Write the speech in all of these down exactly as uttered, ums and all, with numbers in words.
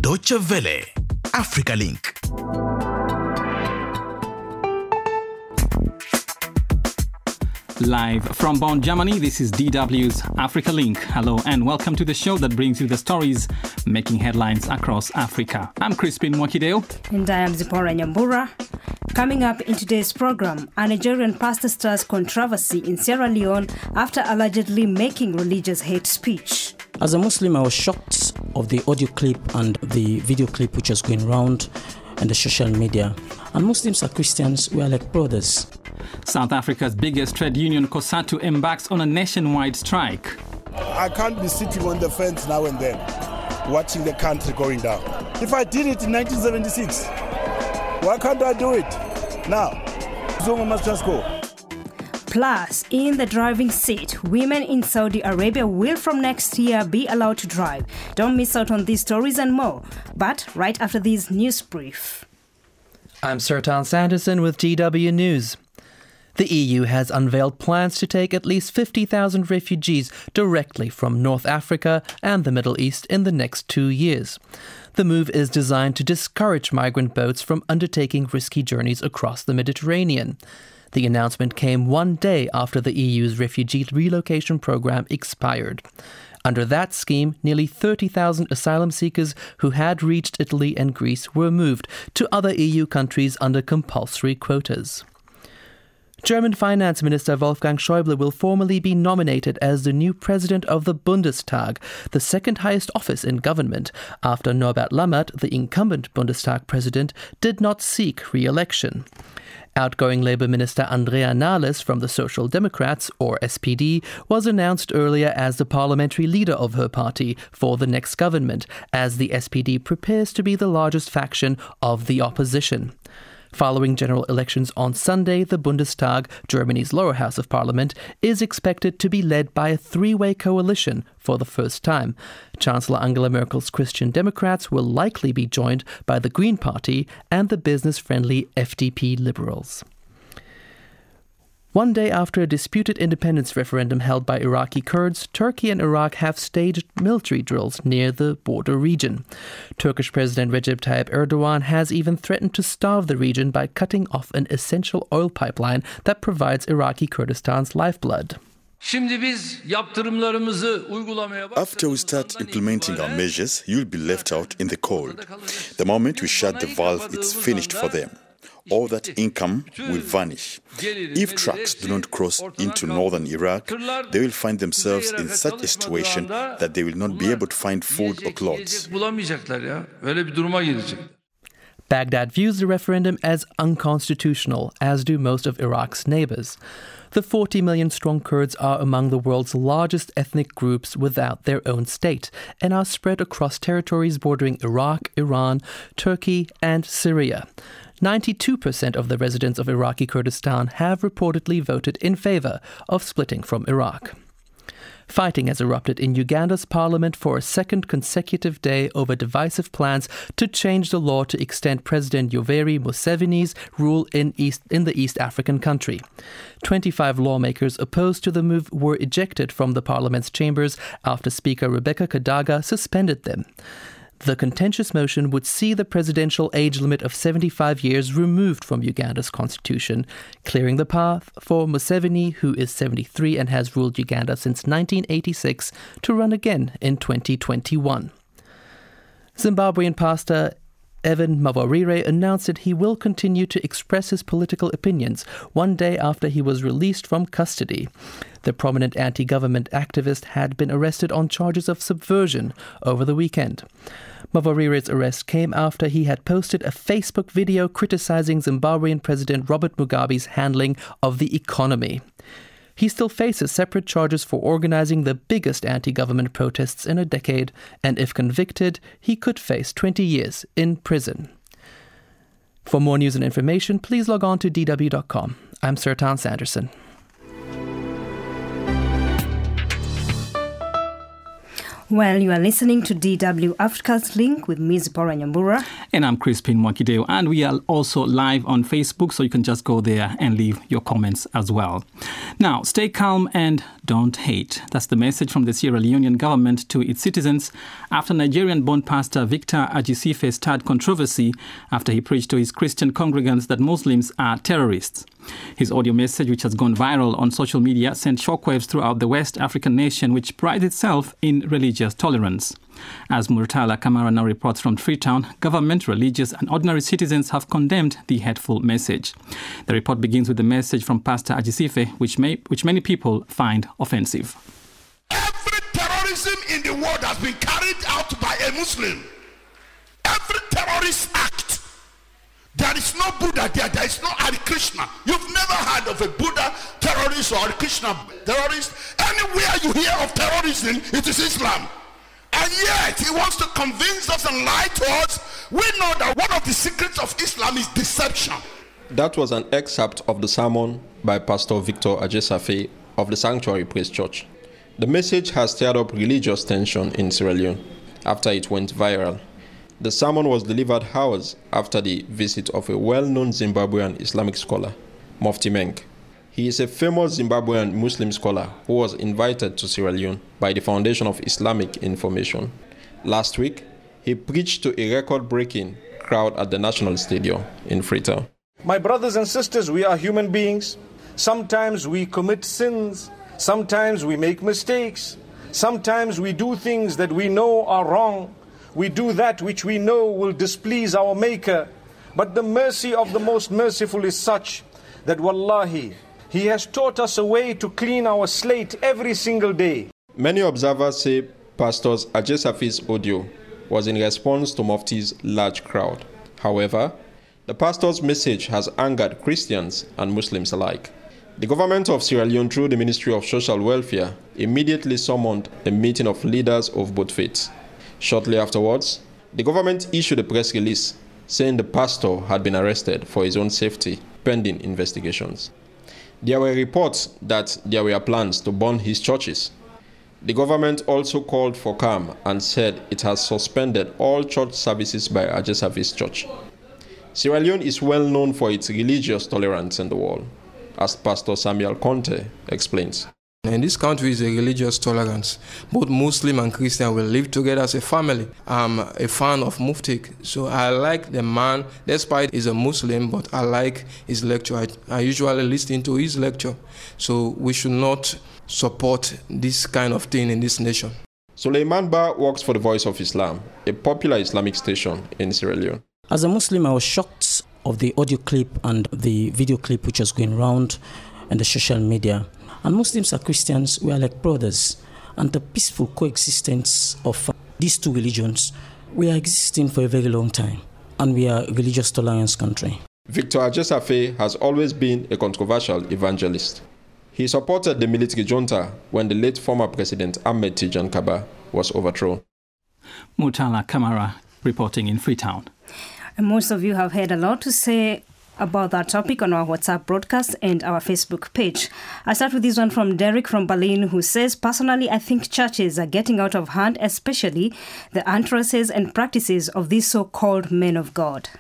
Deutsche Welle, Africa Link. Live from Bonn, Germany, this is D W's Africa Link. Hello and welcome to the show that brings you the stories making headlines across Africa. I'm Crispin Mwakideo. And I am Zipporah Nyambura. Coming up in today's program, a Nigerian pastor stirs controversy in Sierra Leone after allegedly making religious hate speech. As a Muslim, I was shocked of the audio clip and the video clip which was going around in the social media. And Muslims and Christians, we are like brothers. South Africa's biggest trade union, COSATU, embarks on a nationwide strike. I can't be sitting on the fence now and then, watching the country going down. If I did it in nineteen seventy-six, why can't I do it now? Zuma must just go. Plus, in the driving seat, women in Saudi Arabia will from next year be allowed to drive. Don't miss out on these stories and more. But right after this news brief. I'm Sertan Sanderson with D W News. The E U has unveiled plans to take at least fifty thousand refugees directly from North Africa and the Middle East in the next two years. The move is designed to discourage migrant boats from undertaking risky journeys across the Mediterranean. The announcement came one day after the E U's refugee relocation program expired. Under that scheme, nearly thirty thousand asylum seekers who had reached Italy and Greece were moved to other E U countries under compulsory quotas. German Finance Minister Wolfgang Schäuble will formally be nominated as the new president of the Bundestag, the second highest office in government, after Norbert Lammert, the incumbent Bundestag president, did not seek re-election. Outgoing Labour Minister Andrea Nahles from the Social Democrats, or S P D, was announced earlier as the parliamentary leader of her party for the next government, as the S P D prepares to be the largest faction of the opposition. Following general elections on Sunday, the Bundestag, Germany's lower house of parliament, is expected to be led by a three-way coalition for the first time. Chancellor Angela Merkel's Christian Democrats will likely be joined by the Green Party and the business-friendly F D P Liberals. One day after a disputed independence referendum held by Iraqi Kurds, Turkey and Iraq have staged military drills near the border region. Turkish President Recep Tayyip Erdogan has even threatened to starve the region by cutting off an essential oil pipeline that provides Iraqi Kurdistan's lifeblood. After we start implementing our measures, you'll be left out in the cold. The moment we shut the valve, it's finished for them. All that income will vanish. If trucks do not cross into northern Iraq, they will find themselves in such a situation that they will not be able to find food or clothes. Baghdad views the referendum as unconstitutional, as do most of Iraq's neighbors. The forty million strong Kurds are among the world's largest ethnic groups without their own state and are spread across territories bordering Iraq, Iran, Turkey, and Syria. ninety-two percent of the residents of Iraqi Kurdistan have reportedly voted in favor of splitting from Iraq. Fighting has erupted in Uganda's parliament for a second consecutive day over divisive plans to change the law to extend President Yoweri Museveni's rule in, East, in the East African country. twenty-five lawmakers opposed to the move were ejected from the parliament's chambers after Speaker Rebecca Kadaga suspended them. The contentious motion would see the presidential age limit of seventy-five years removed from Uganda's constitution, clearing the path for Museveni, who is seventy-three and has ruled Uganda since nineteen eighty-six, to run again in twenty twenty-one. Zimbabwean pastor Evan Mawarire announced that he will continue to express his political opinions one day after he was released from custody. The prominent anti-government activist had been arrested on charges of subversion over the weekend. Mavarire's arrest came after he had posted a Facebook video criticizing Zimbabwean President Robert Mugabe's handling of the economy. He still faces separate charges for organizing the biggest anti-government protests in a decade, and if convicted, he could face twenty years in prison. For more news and information, please log on to D W dot com. I'm Sertan Sanderson. Well, you are listening to D W Africa's Link with me, Zipporah Nyambura. And I'm Crispin Mwakideo. And we are also live on Facebook, so you can just go there and leave your comments as well. Now, stay calm and don't hate. That's the message from the Sierra Leonean government to its citizens after Nigerian-born pastor Victor Ajisife stirred controversy after he preached to his Christian congregants that Muslims are terrorists. His audio message, which has gone viral on social media, sent shockwaves throughout the West African nation, which prides itself in religious tolerance. As Murtala Kamara now reports from Freetown, government, religious and ordinary citizens have condemned the hateful message. The report begins with the message from Pastor Ajisife, which, may, which many people find offensive. Every terrorism in the world has been carried out by a Muslim. Every terrorist act. There is no Buddha there. There is no Hare Krishna. You've never heard of a Buddha terrorist or Hare Krishna terrorist. Anywhere you hear of terrorism, it is Islam. And yet, he wants to convince us and lie to us. We know that one of the secrets of Islam is deception. That was an excerpt of the sermon by Pastor Victor Ajisife of the Sanctuary Praise Church. The message has stirred up religious tension in Sierra Leone after it went viral. The sermon was delivered hours after the visit of a well-known Zimbabwean Islamic scholar, Mufti Menk. He is a famous Zimbabwean Muslim scholar who was invited to Sierra Leone by the Foundation of Islamic Information. Last week, he preached to a record-breaking crowd at the National Stadium in Freetown. My brothers and sisters, we are human beings. Sometimes we commit sins. Sometimes we make mistakes. Sometimes we do things that we know are wrong. We do that which we know will displease our Maker. But the mercy of the Most Merciful is such that, wallahi, He has taught us a way to clean our slate every single day. Many observers say Pastor Ajisife's audio was in response to Mufti's large crowd. However, the pastor's message has angered Christians and Muslims alike. The government of Sierra Leone, through the Ministry of Social Welfare, immediately summoned a meeting of leaders of both faiths. Shortly afterwards, the government issued a press release saying the pastor had been arrested for his own safety, pending investigations. There were reports that there were plans to burn his churches. The government also called for calm and said it has suspended all church services by Ajisife's church. Sierra Leone is well known for its religious tolerance in the world, as Pastor Samuel Conte explains. In this country is a religious tolerance. Both Muslim and Christian will live together as a family. I'm a fan of Mufti, so I like the man, despite he's a Muslim, but I like his lecture. I, I usually listen to his lecture. So we should not support this kind of thing in this nation. Suleiman Ba works for the Voice of Islam, a popular Islamic station in Sierra Leone. As a Muslim, I was shocked of the audio clip and the video clip which was going around in the social media. And Muslims and Christians, we are like brothers. And the peaceful coexistence of these two religions, we are existing for a very long time. And we are a religious tolerance country. Victor Ajisife has always been a controversial evangelist. He supported the military junta when the late former President Ahmed Tijan Kaba was overthrown. Murtala Kamara reporting in Freetown. And most of you have had a lot to say about that topic on our WhatsApp broadcast and our Facebook page. I start with this one from Derek from Berlin, who says, personally, I think churches are getting out of hand, especially the utterances and practices of these so-called men of God.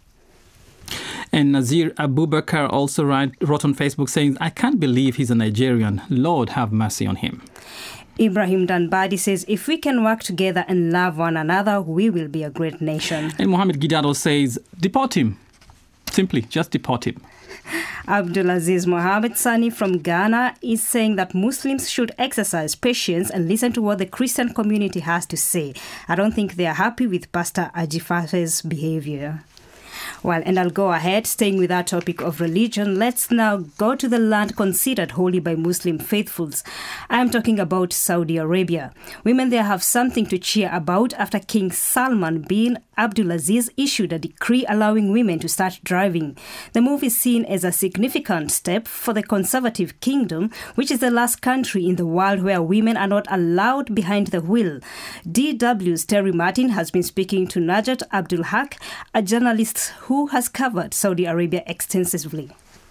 And Nazir Abubakar also write, wrote on Facebook saying, I can't believe he's a Nigerian. Lord have mercy on him. Ibrahim Danbadi says, if we can work together and love one another, we will be a great nation. And Mohammed Gidado says, deport him. Simply, just deport him. Abdulaziz Mohammed Sani from Ghana is saying that Muslims should exercise patience and listen to what the Christian community has to say. I don't think they are happy with Pastor Ajisife's behavior. Well, and I'll go ahead, staying with our topic of religion. Let's now go to the land considered holy by Muslim faithfuls. I'm talking about Saudi Arabia. Women there have something to cheer about after King Salman bin Abdulaziz issued a decree allowing women to start driving. The move is seen as a significant step for the conservative kingdom, which is the last country in the world where women are not allowed behind the wheel. D W's Terry Martin has been speaking to Najat Abdul Haq, a journalist who has covered Saudi Arabia extensively.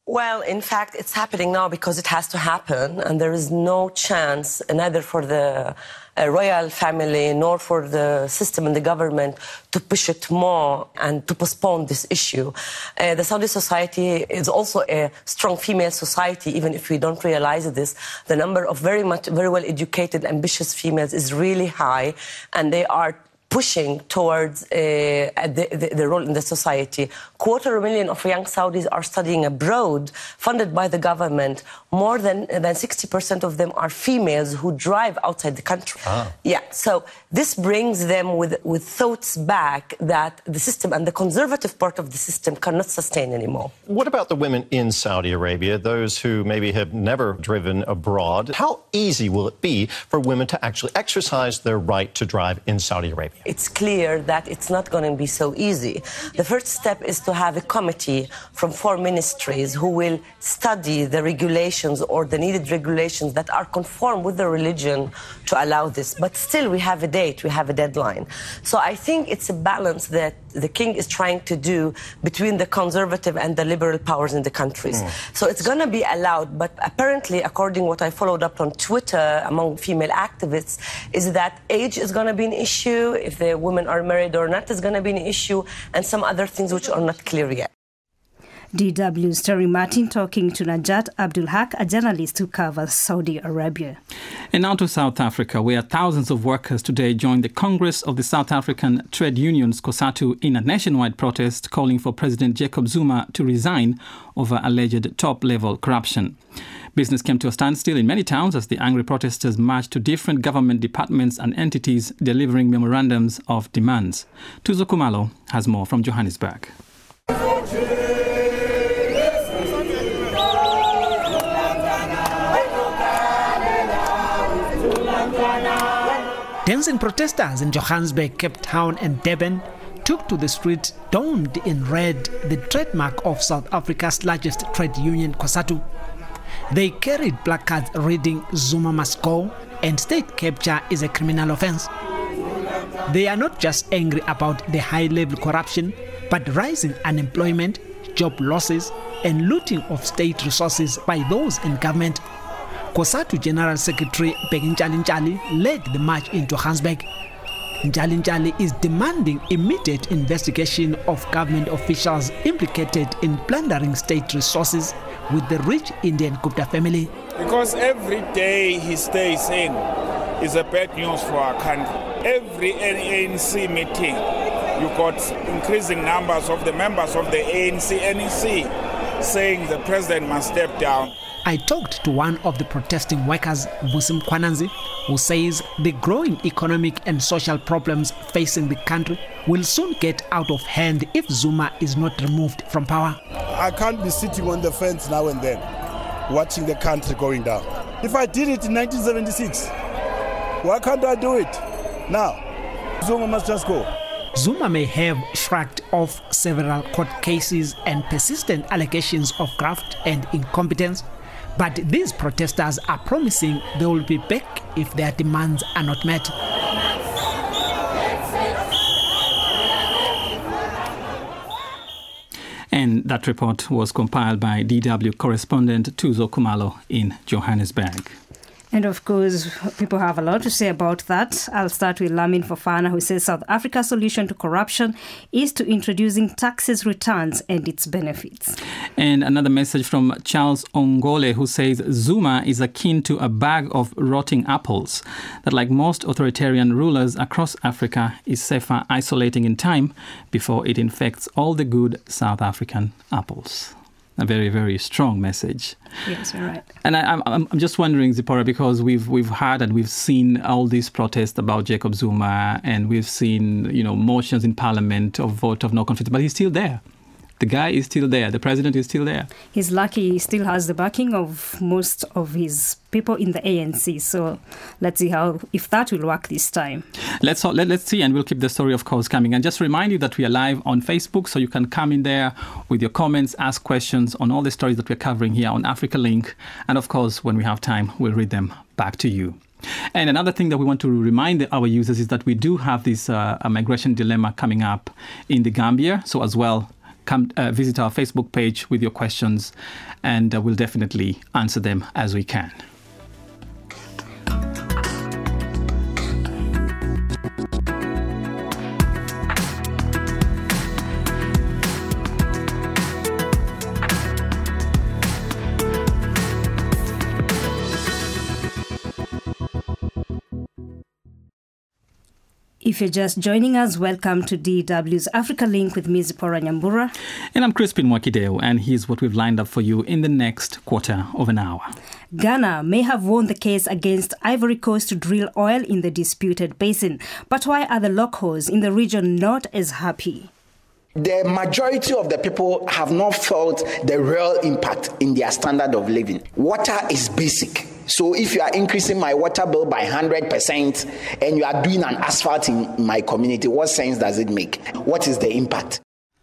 Well, in fact, it's happening now because it has to happen, and there is no chance, neither for the uh, royal family nor for the system and the government, to push it more and to postpone this issue. Uh, the Saudi society is also a strong female society, even if we don't realize this. The number of very much, very well-educated, ambitious females is really high, and they are pushing towards uh, the, the, the role in the society. Quarter of a million of young Saudis are studying abroad, funded by the government. More than, than sixty percent of them are females who drive outside the country. Ah. Yeah, so this brings them with, with thoughts back that the system and the conservative part of the system cannot sustain anymore. What about the women in Saudi Arabia, those who maybe have never driven abroad? How easy will it be for women to actually exercise their right to drive in Saudi Arabia? It's clear that it's not going to be so easy. The first step is to have a committee from four ministries who will study the regulations or the needed regulations that are conform with the religion to allow this. But still, we have a date, we have a deadline. So I think it's a balance that the king is trying to do between the conservative and the liberal powers in the countries. Mm. So it's going to be allowed, but apparently, according to what I followed up on Twitter among female activists, is that age is going to be an issue. If the women are married or not is going to be an issue, and some other things which are not clear yet. D W's Terry Martin talking to Najat Abdul Haq, a journalist who covers Saudi Arabia. And now to South Africa, where thousands of workers today joined the Congress of the South African Trade Unions, COSATU, in a nationwide protest calling for President Jacob Zuma to resign over alleged top-level corruption. Business came to a standstill in many towns as the angry protesters marched to different government departments and entities delivering memorandums of demands. Tuzo Kumalo has more from Johannesburg. Dancing protesters in Johannesburg, Cape Town and Durban took to the street donned in red, the trademark of South Africa's largest trade union, COSATU. They carried placards reading "Zuma must go" and "State capture is a criminal offense." They are not just angry about the high-level corruption, but rising unemployment, job losses, and looting of state resources by those in government. COSATU General Secretary Bheki Ntshali led the march in Johannesburg. Ntshali is demanding immediate investigation of government officials implicated in plundering state resources with the rich Indian Gupta family. Because every day he stays in is a bad news for our country. Every A N C meeting, you got increasing numbers of the members of the A N C N E C saying the president must step down. I talked to one of the protesting workers, Busim Kwananzi, who says the growing economic and social problems facing the country will soon get out of hand if Zuma is not removed from power. I can't be sitting on the fence now and then, watching the country going down. If I did it in nineteen seventy-six, why can't I do it now? Zuma must just go. Zuma may have shrugged off several court cases and persistent allegations of graft and incompetence, but these protesters are promising they will be back if their demands are not met. And that report was compiled by D W correspondent Tuzo Kumalo in Johannesburg. And of course, people have a lot to say about that. I'll start with Lamin Fofana, who says South Africa's solution to corruption is to introducing taxes returns and its benefits. And another message from Charles Ongole, who says Zuma is akin to a bag of rotting apples, that like most authoritarian rulers across Africa is safer isolating in time before it infects all the good South African apples. A very, very strong message. Yes, you're right. And I, I'm, I'm just wondering, Zipporah, because we've we've heard and we've seen all these protests about Jacob Zuma, and we've seen, you know, motions in Parliament of vote of no confidence, but he's still there. The guy is still there. The president is still there. He's lucky he still has the backing of most of his people in the A N C. So let's see how if that will work this time. Let's let, let's see, and we'll keep the story, of course, coming. And just remind you that we are live on Facebook, so you can come in there with your comments, ask questions on all the stories that we're covering here on Africa Link. And of course, when we have time, we'll read them back to you. And another thing that we want to remind our users is that we do have this uh, a migration dilemma coming up in the Gambia. So as well, come uh, visit our Facebook page with your questions, and uh, we'll definitely answer them as we can. If you're just joining us, welcome to D W's Africa Link with me, Zipporah Nyambura. And I'm Crispin Mwakideo, and here's what we've lined up for you in the next quarter of an hour. Ghana may have won the case against Ivory Coast to drill oil in the disputed basin. But why are the locals in the region not as happy? The majority of the people have not felt the real impact in their standard of living. Water is basic. So if you are increasing my water bill by one hundred percent and you are doing an asphalt in my community, what sense does it make? What is the impact?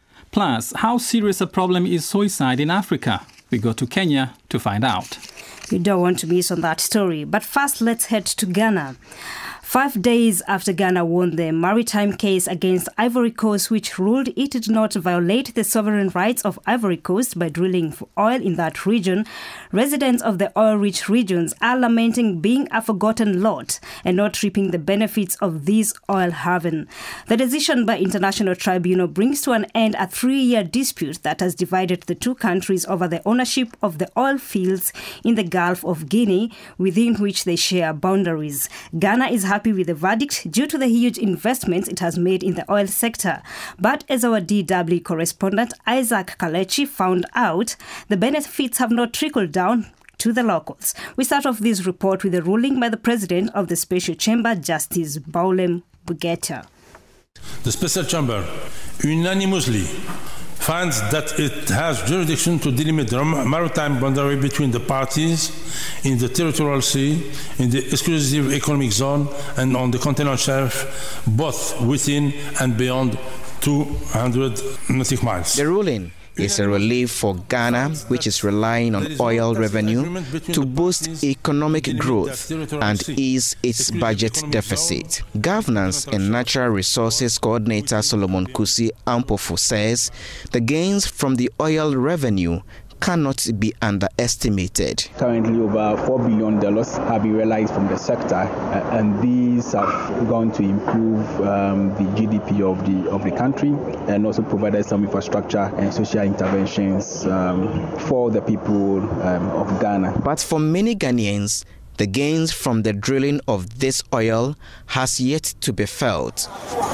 Plus, how serious a problem is suicide in Africa? We go to Kenya to find out. You don't want to miss on that story. But first, let's head to Ghana. Five days after Ghana won the maritime case against Ivory Coast, which ruled it did not violate the sovereign rights of Ivory Coast by drilling for oil in that region, residents of the oil-rich regions are lamenting being a forgotten lot and not reaping the benefits of this oil haven. The decision by International Tribunal brings to an end a three-year dispute that has divided the two countries over the ownership of the oil fields in the Gulf of Guinea, within which they share boundaries. Ghana is happy with the verdict due to the huge investments it has made in the oil sector. But as our D W correspondent Isaac Kalechi found out, the benefits have not trickled down to the locals. We start off this report with a ruling by the president of the Special Chamber, Justice Baulem Bugeta. The Special Chamber unanimously finds that it has jurisdiction to delimit the maritime boundary between the parties in the territorial sea, in the exclusive economic zone, and on the continental shelf, both within and beyond two hundred nautical miles. The ruling is a relief for Ghana, which is relying on oil revenue to boost economic growth and ease its budget deficit. Governance and Natural Resources Coordinator Solomon Kusi Ampofu says the gains from the oil revenue cannot be underestimated. Currently, over four billion dollars have been realized from the sector, uh, and these have gone to improve um, the G D P of the of the country, and also provided some infrastructure and social interventions um, for the people um, of Ghana. But for many Ghanaians, the gains from the drilling of this oil has yet to be felt.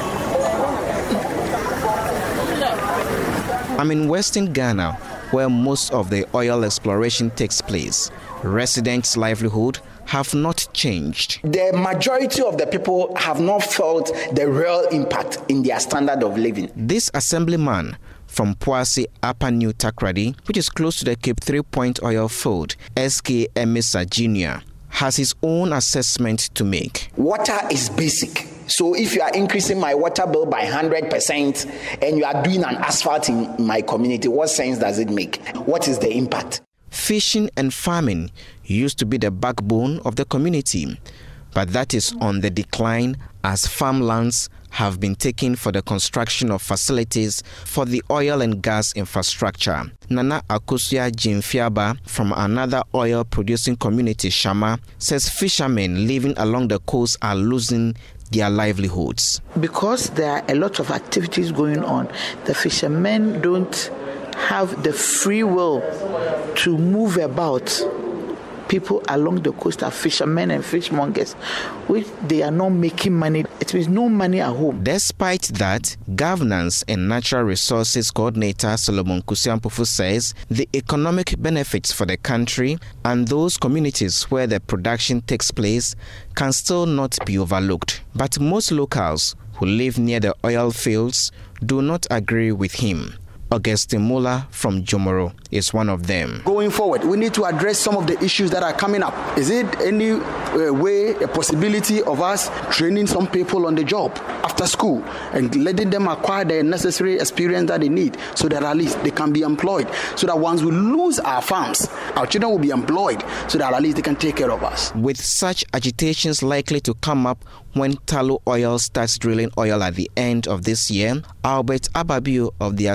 I'm in Western Ghana, where most of the oil exploration takes place. Residents' livelihood have not changed. The majority of the people have not felt the real impact in their standard of living. This assemblyman from Poase Upper New Takrady, which is close to the Cape Three Point oil field, S K Emisa Junior, has his own assessment to make. Water is basic. So if you are increasing my water bill by one hundred percent and you are doing an asphalt in my community, what sense does it make? What is the impact? Fishing and farming used to be the backbone of the community, but that is on the decline as farmlands have been taken for the construction of facilities for the oil and gas infrastructure. Nana Akosia Jimfiaba from another oil-producing community, Shama, says fishermen living along the coast are losing their livelihoods. Because there are a lot of activities going on, the fishermen don't have the free will to move about. People along the coast are fishermen and fishmongers, which they are not making money. It means no money at home. Despite that, Governance and Natural Resources Coordinator Solomon Kusi Ampofu says the economic benefits for the country and those communities where the production takes place can still not be overlooked. But most locals who live near the oil fields do not agree with him. Augustine Mula from Jomoro is one of them. Going forward, we need to address some of the issues that are coming up. Is it any uh, way, a possibility of us training some people on the job after school and letting them acquire the necessary experience that they need so that at least they can be employed, so that once we lose our farms, our children will be employed so that at least they can take care of us. With such agitations likely to come up when Tullow Oil starts drilling oil at the end of this year, Albert Ababio of the Association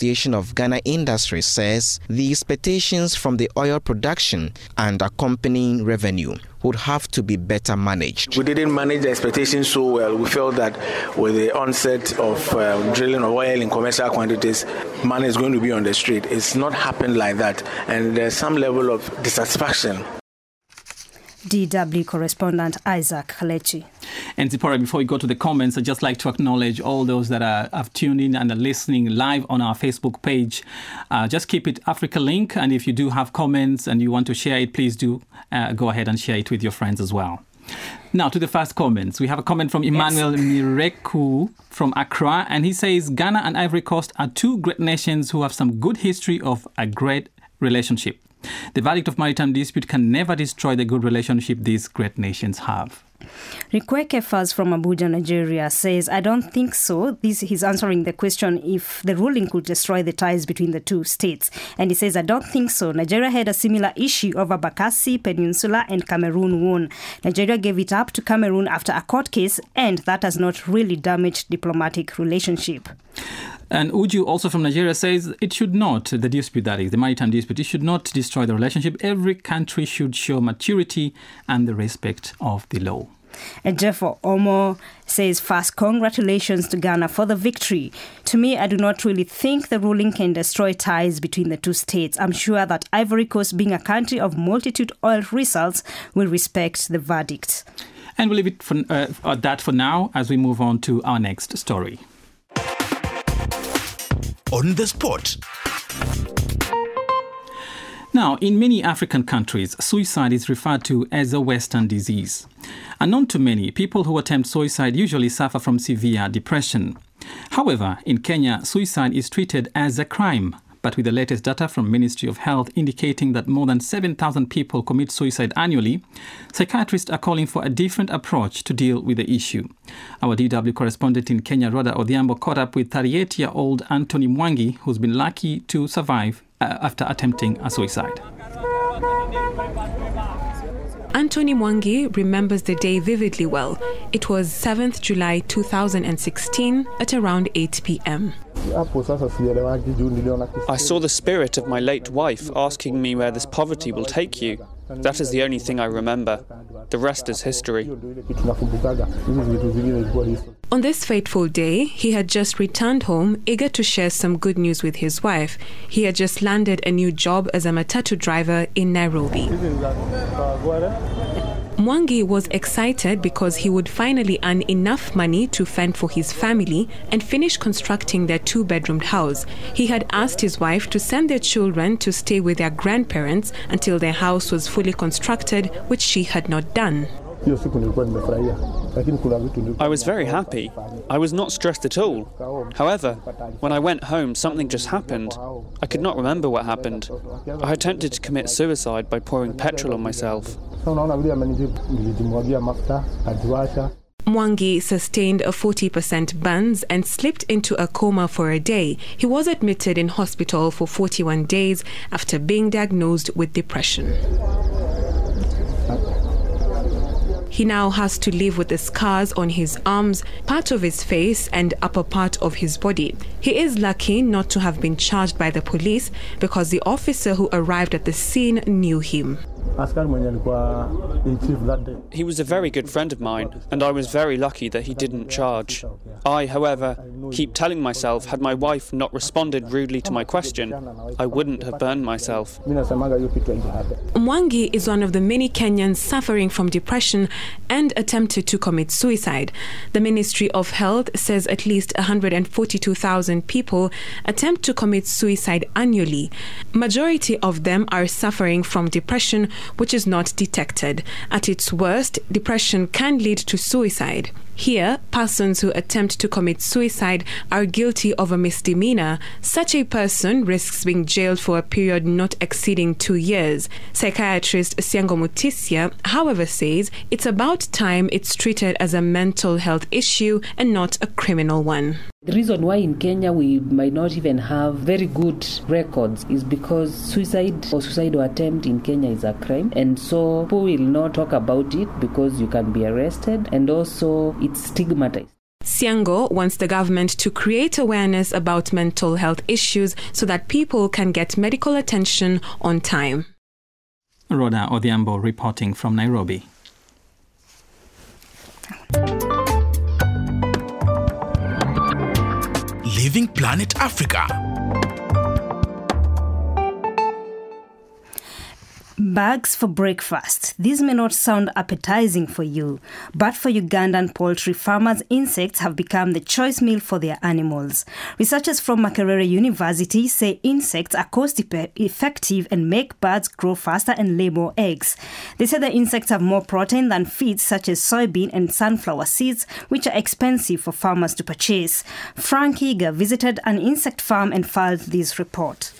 Association of Ghana Industries says the expectations from the oil production and accompanying revenue would have to be better managed. We didn't manage the expectations so well. We felt that with the onset of uh, drilling of oil in commercial quantities, money is going to be on the street. It's not happened like that, and there's some level of dissatisfaction. D W correspondent Isaac Kalechi. And Zipporah, before we go to the comments, I'd just like to acknowledge all those that are, have tuned in and are listening live on our Facebook page. Uh, just keep it Africa Link, and if you do have comments and you want to share it, please do uh, go ahead and share it with your friends as well. Now to the first comments. We have a comment from Emmanuel yes. Mireku from Accra, and he says, Ghana and Ivory Coast are two great nations who have some good history of a great relationship. The verdict of maritime dispute can never destroy the good relationship these great nations have. Rikweke Faz from Abuja, Nigeria says, I don't think so. This he's answering the question if the ruling could destroy the ties between the two states. And he says, I don't think so. Nigeria had a similar issue over Bakassi Peninsula and Cameroon won. Nigeria gave it up to Cameroon after a court case, and that has not really damaged diplomatic relationship. And Uju, also from Nigeria, says it should not, the dispute that is, the maritime dispute, it should not destroy the relationship. Every country should show maturity and the respect of the law. And Jeffo Omo says, first, congratulations to Ghana for the victory. To me, I do not really think the ruling can destroy ties between the two states. I'm sure that Ivory Coast, being a country of multitude oil results, will respect the verdict. And we'll leave it for, uh, at that for now as we move on to our next story. On the spot. Now, in many African countries, suicide is referred to as a Western disease. Unknown to many, people who attempt suicide usually suffer from severe depression. However, in Kenya, suicide is treated as a crime, but with the latest data from Ministry of Health indicating that more than seven thousand people commit suicide annually, psychiatrists are calling for a different approach to deal with the issue. Our D W correspondent in Kenya, Rhoda Odhiambo, caught up with thirty-eight-year-old Anthony Mwangi, who's been lucky to survive uh, after attempting a suicide. Anthony Mwangi remembers the day vividly well. It was seventh of July two thousand sixteen at around eight p.m. I saw the spirit of my late wife asking me where this poverty will take you. That is the only thing I remember. The rest is history. On this fateful day, he had just returned home, eager to share some good news with his wife. He had just landed a new job as a matatu driver in Nairobi. Mwangi was excited because he would finally earn enough money to fend for his family and finish constructing their two-bedroomed house. He had asked his wife to send their children to stay with their grandparents until their house was fully constructed, which she had not done. I was very happy. I was not stressed at all. However, when I went home, something just happened. I could not remember what happened. I attempted to commit suicide by pouring petrol on myself. Mwangi sustained a forty percent burns and slipped into a coma for a day. He was admitted in hospital for forty-one days after being diagnosed with depression. He now has to live with the scars on his arms, part of his face and upper part of his body. He is lucky not to have been charged by the police because the officer who arrived at the scene knew him. He was a very good friend of mine, and I was very lucky that he didn't charge. I, however, keep telling myself, had my wife not responded rudely to my question, I wouldn't have burned myself. Mwangi is one of the many Kenyans suffering from depression and attempted to commit suicide. The Ministry of Health says at least one hundred forty-two thousand people attempt to commit suicide annually. Majority of them are suffering from depression, which is not detected. At its worst, depression can lead to suicide. Here, persons who attempt to commit suicide are guilty of a misdemeanor. Such a person risks being jailed for a period not exceeding two years. Psychiatrist Siango Mutisia, however, says it's about time it's treated as a mental health issue and not a criminal one. The reason why in Kenya we might not even have very good records is because suicide or suicidal attempt in Kenya is a crime, and so people will not talk about it because you can be arrested, and also it's stigmatized. Siango wants the government to create awareness about mental health issues so that people can get medical attention on time. Rhoda Odhiambo reporting from Nairobi. Living Planet Africa. Bags for breakfast. These may not sound appetizing for you, but for Ugandan poultry farmers, insects have become the choice meal for their animals. Researchers from Makerere University say insects are cost-effective and make birds grow faster and lay more eggs. They say the insects have more protein than feeds such as soybean and sunflower seeds, which are expensive for farmers to purchase. Frank Higa visited an insect farm and filed this report.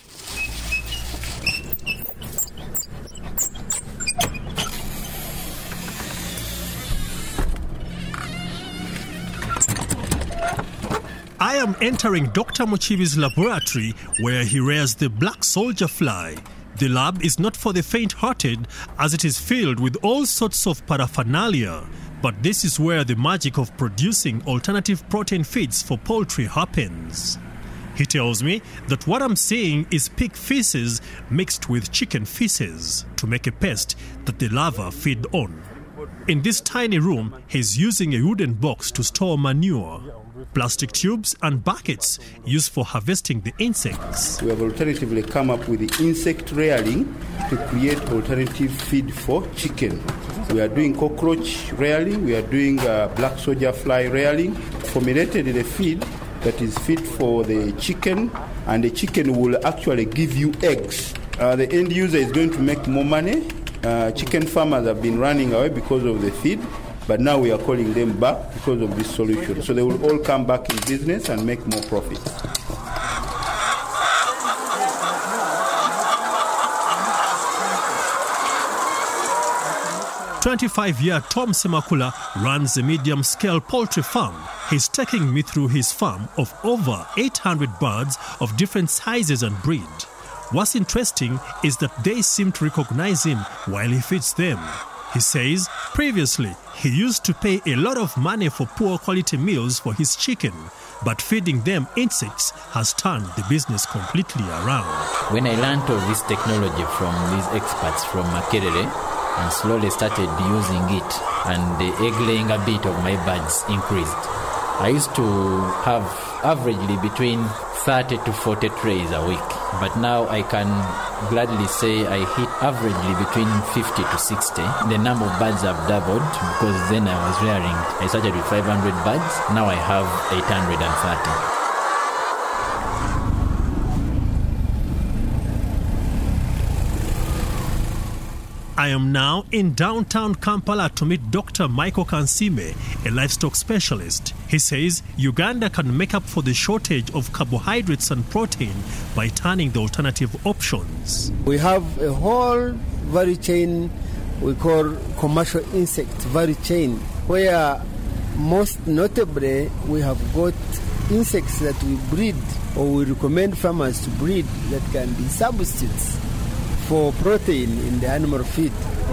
I am entering Doctor Mochibi's laboratory where he rears the black soldier fly. The lab is not for the faint-hearted as it is filled with all sorts of paraphernalia. But this is where the magic of producing alternative protein feeds for poultry happens. He tells me that what I'm seeing is pig feces mixed with chicken feces to make a paste that the larvae feed on. In this tiny room, he's using a wooden box to store manure. Plastic tubes and buckets used for harvesting the insects. We have alternatively come up with the insect rearing to create alternative feed for chicken. We are doing cockroach rearing, we are doing uh, black soldier fly rearing, formulated in a feed that is fit for the chicken, and the chicken will actually give you eggs. Uh, the end user is going to make more money. Uh, chicken farmers have been running away because of the feed, but now we are calling them back because of this solution. So they will all come back in business and make more profit. twenty-five-year Tom Semakula runs a medium-scale poultry farm. He's taking me through his farm of over eight hundred birds of different sizes and breed. What's interesting is that they seem to recognize him while he feeds them. He says previously he used to pay a lot of money for poor quality meals for his chicken, but feeding them insects has turned the business completely around. When I learned of this technology from these experts from Makerere and slowly started using it, and the egg laying habit of my birds increased. I used to have averagely between thirty to forty trays a week, but now I can gladly say I hit averagely between fifty to sixty. The number of birds have doubled because then I was rearing, I started with five hundred birds, now I have eight hundred thirty. I am now in downtown Kampala to meet Doctor Michael Kansime, a livestock specialist. He says Uganda can make up for the shortage of carbohydrates and protein by turning the alternative options. We have a whole value chain we call commercial insect value chain, where most notably we have got insects that we breed or we recommend farmers to breed that can be substitutes for protein in the animal feed.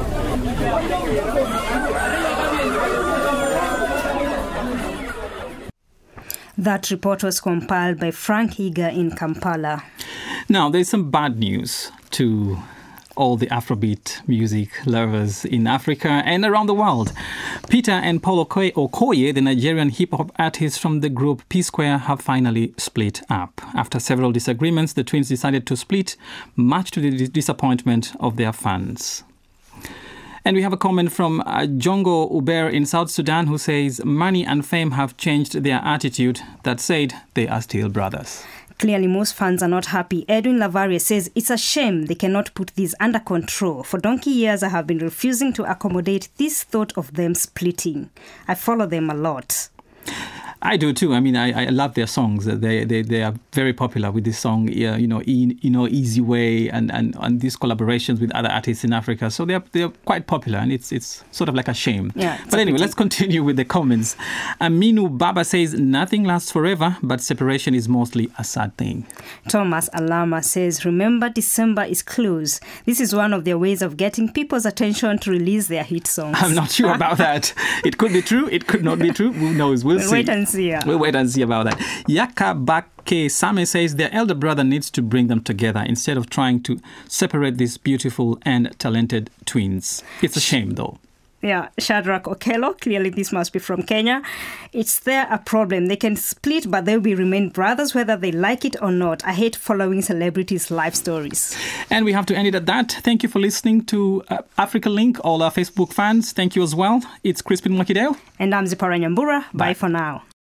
That report was compiled by Frank Higa in Kampala. Now, there's some bad news to all the Afrobeat music lovers in Africa and around the world. Peter and Paul Okoye, the Nigerian hip-hop artists from the group P-Square, have finally split up. After several disagreements, the twins decided to split, much to the disappointment of their fans. And we have a comment from uh, Jongo Uber in South Sudan who says, money and fame have changed their attitude. That said, they are still brothers. Clearly, most fans are not happy. Edwin Lavaria says, it's a shame they cannot put this under control. For donkey years, I have been refusing to accommodate this thought of them splitting. I follow them a lot. I do too. I mean, I, I love their songs. They they they are very popular with this song, uh, you know, e, you know, Easy Way, and, and, and these collaborations with other artists in Africa. So they're they're quite popular, and it's it's sort of like a shame. Yeah, but anyway, let's continue with the comments. Aminu Baba says nothing lasts forever, but separation is mostly a sad thing. Thomas Alama says, remember December is close. This is one of their ways of getting people's attention to release their hit songs. I'm not sure about that. It could be true. It could not be true. Who knows? We'll We'll, we'll see. wait and see. Yeah. We'll wait and see about that. Yakabake Same says their elder brother needs to bring them together instead of trying to separate these beautiful and talented twins. It's a shame, though. Yeah, Shadrach Okello, clearly this must be from Kenya. It's there a problem. They can split, but they will remain brothers whether they like it or not. I hate following celebrities' life stories. And we have to end it at that. Thank you for listening to uh, Africa Link, all our Facebook fans. Thank you as well. It's Crispin Mwakideo. And I'm Zipporah Nyambura. Bye, Bye for now.